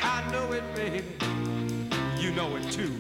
I know it, baby. You know it too.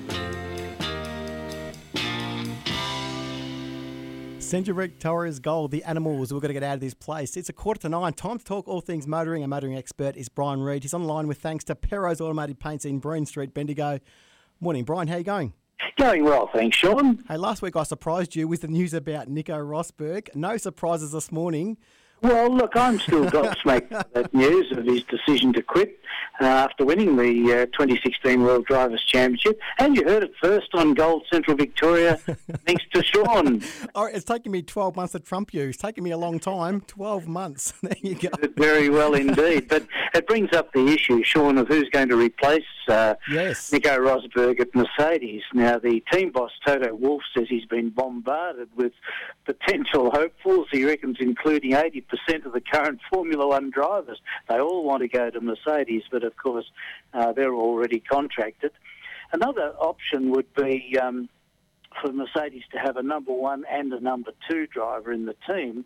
Cedric Torres Gold, the Animals. We're going to get out of this place. It's 8:45. Time to talk all things motoring. Our motoring expert is Brian Reid. He's on the line with thanks to Perro's Automated Paints in Breen Street, Bendigo. Morning, Brian. How you going? Going well, thanks, Sean. Hey, last week I surprised you with the news about Nico Rosberg. No surprises this morning. Well, look, I'm still gobsmacked by that news of his decision to quit after winning the 2016 World Drivers' Championship. And you heard it first on Gold Central Victoria, thanks to Sean. Oh, it's taken me 12 months to trump you. It's taken me a long time. 12 months. There you go. Very well indeed. But it brings up the issue, Sean, of who's going to replace Nico Rosberg at Mercedes. Now, the team boss, Toto Wolff, says he's been bombarded with potential hopefuls. He reckons including 80% of the current Formula One drivers. They all want to go to Mercedes, but of course they're already contracted. Another option would be for Mercedes to have a number one and a number two driver in the team,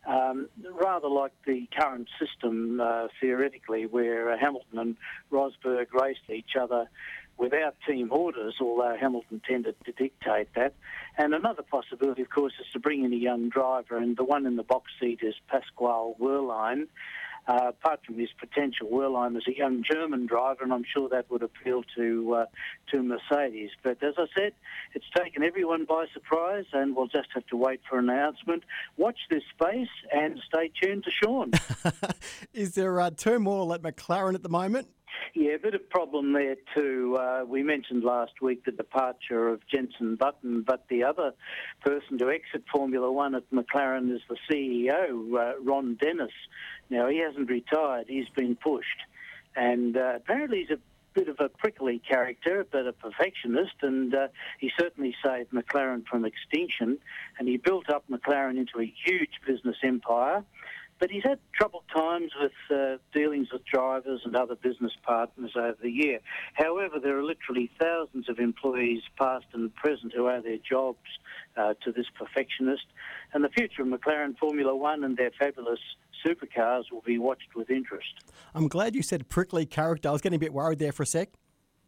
rather like the current system theoretically, where Hamilton and Rosberg raced each other without team orders, although Hamilton tended to dictate that. And another possibility, of course, is to bring in a young driver, and the one in the box seat is Pasquale Wehrlein. Apart from his potential, Wehrlein is a young German driver, and I'm sure that would appeal to Mercedes. But as I said, it's taken everyone by surprise, and we'll just have to wait for an announcement. Watch this space and stay tuned to Sean. Is there turmoil at McLaren at the moment? Yeah, a bit of problem there too. We mentioned last week the departure of Jenson Button, but the other person to exit Formula One at McLaren is the CEO, Ron Dennis. Now, he hasn't retired. He's been pushed. And apparently he's a bit of a prickly character, but a perfectionist, and he certainly saved McLaren from extinction, and he built up McLaren into a huge business empire. But he's had troubled times with dealings with drivers and other business partners over the year. However, there are literally thousands of employees, past and present, who owe their jobs to this perfectionist. And the future of McLaren Formula One and their fabulous supercars will be watched with interest. I'm glad you said prickly character. I was getting a bit worried there for a sec.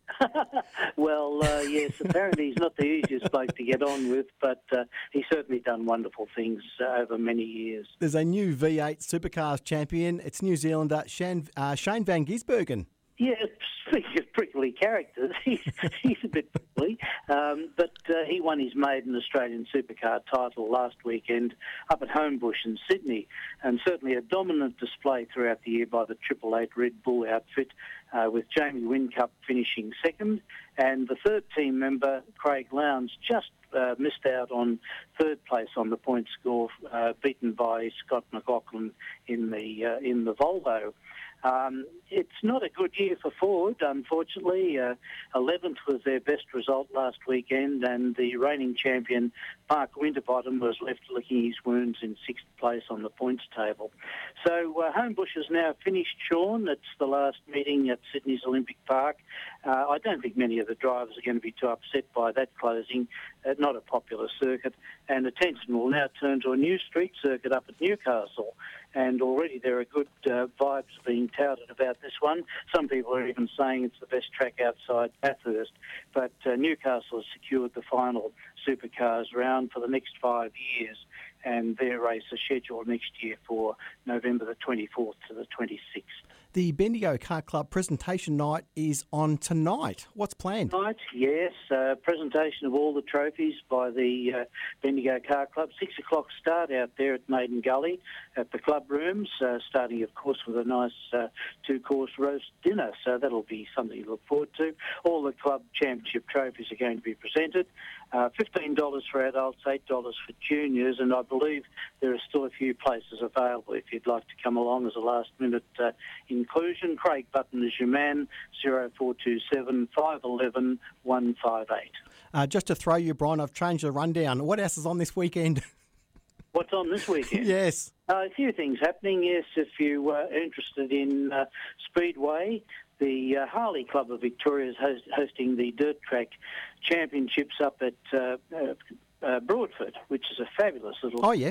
Well, yes, apparently he's not the easiest bloke to get on with, but he's certainly done wonderful things over many years. There's a new V8 Supercars champion. It's New Zealander Shane van Gisbergen. Yeah, speaking of prickly characters, he's a bit prickly, but he won his maiden Australian Supercar title last weekend up at Homebush in Sydney, and certainly a dominant display throughout the year by the 888 Red Bull outfit, with Jamie Whincup finishing second, and the third team member, Craig Lowndes, just missed out on third place on the point score, beaten by Scott McLaughlin in the Volvo. It's not a good year for Ford, unfortunately. 11th was their best result last weekend, and the reigning champion, Mark Winterbottom, was left licking his wounds in 6th place on the points table. So Homebush is now finished, Sean. It's the last meeting at Sydney's Olympic Park. I don't think many of the drivers are going to be too upset by that closing. Not a popular circuit. And attention will now turn to a new street circuit up at Newcastle. And already there are good vibes being touted about this one. Some people are even saying it's the best track outside Bathurst. But Newcastle has secured the final Supercars round for the next 5 years, and their race is scheduled next year for November the 24th to the 26th. The Bendigo Car Club presentation night is on tonight. What's planned? Tonight, yes. Presentation of all the trophies by the Bendigo Car Club. 6 o'clock start out there at Maiden Gully at the club rooms, starting, of course, with a nice two-course roast dinner. So that'll be something to look forward to. All the club championship trophies are going to be presented. $15 for adults, $8 for juniors, and I believe there are still a few places available if you'd like to come along as a last-minute inclusion. Craig Button is your man, 0427 511 158. Just to throw you, Brian, I've changed the rundown. What else is on this weekend? What's on this weekend? Yes. A few things happening, yes. If you are interested in Speedway, the Harley Club of Victoria is hosting the Dirt Track Championships up at Broadford, which is a fabulous little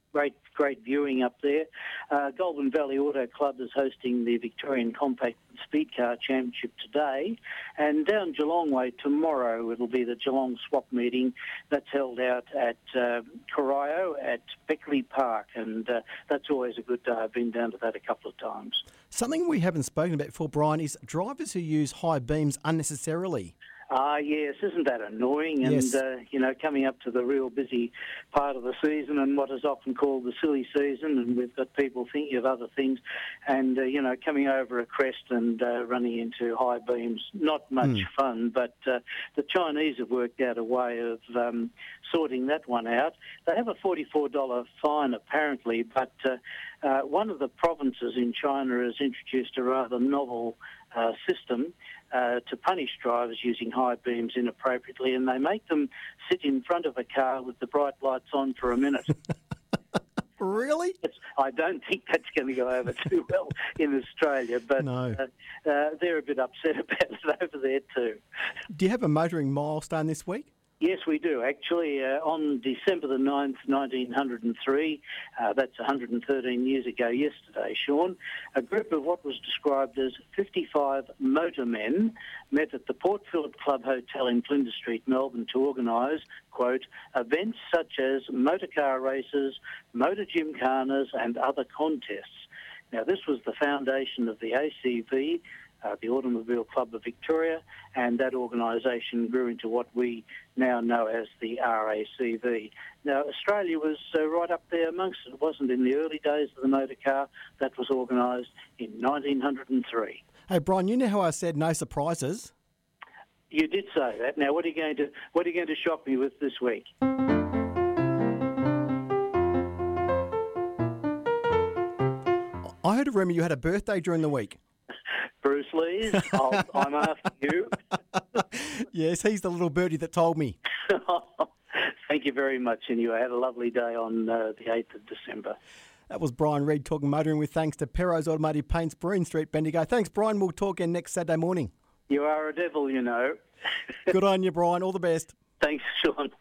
Great viewing up there. Goulburn Valley Auto Club is hosting the Victorian Compact Speed Car Championship today, and down Geelong way tomorrow it'll be the Geelong Swap meeting that's held out at Corio at Beckley Park, and that's always a good day. I've been down to that a couple of times. Something we haven't spoken about before, Brian, is drivers who use high beams unnecessarily. Yes, isn't that annoying? And, Yes. Coming up to the real busy part of the season and what is often called the silly season, and we've got people thinking of other things, and, coming over a crest and running into high beams, not much fun, but the Chinese have worked out a way of sorting that one out. They have a $44 fine, apparently, but one of the provinces in China has introduced a rather novel system to punish drivers using high beams inappropriately, and they make them sit in front of a car with the bright lights on for a minute. Really? I don't think that's going to go over too well in Australia, but No. They're a bit upset about it over there too. Do you have a motoring milestone this week? Yes, we do. Actually, on December the 9th, 1903, that's 113 years ago yesterday, Sean, a group of what was described as 55 motormen met at the Port Phillip Club Hotel in Flinders Street, Melbourne, to organise, quote, events such as motor car races, motor gymkhanas and other contests. Now, this was the foundation of the ACV, the Automobile Club of Victoria, and that organisation grew into what we now know as the RACV. Now, Australia was right up there amongst it. It wasn't in the early days of the motor car. That was organised in 1903. Hey, Brian, you know how I said no surprises? You did say that. Now, what are you going to shock me with this week? I heard a rumour you had a birthday during the week. Bruce Lee's. I'm after you. Yes, he's the little birdie that told me. Thank you very much, and you had a lovely day on the 8th of December. That was Brian Reid talking motoring with thanks to Perro's Automotive Paints, Breen Street, Bendigo. Thanks, Brian. We'll talk again next Saturday morning. You are a devil, you know. Good on you, Brian. All the best. Thanks, Sean.